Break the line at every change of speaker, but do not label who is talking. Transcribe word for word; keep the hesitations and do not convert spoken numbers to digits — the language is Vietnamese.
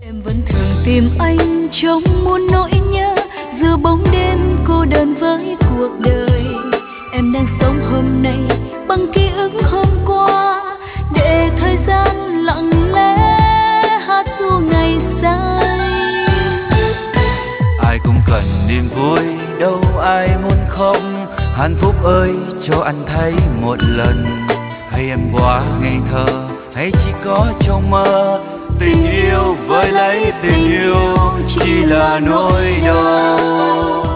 Em vẫn thường tìm anh trong muôn nỗi nhớ, giữa bóng đêm cô đơn với cuộc đời. Em đang sống hôm nay bằng ký ức hôm qua, để thời gian lặng lẽ hát ru ngày say.
Ai cũng cần niềm vui, đâu ai muốn không. Hạnh phúc ơi cho anh thấy một lần, hay em quá ngây thơ, hay chỉ có trong mơ. Tình yêu với lấy tình yêu chỉ là nỗi đau.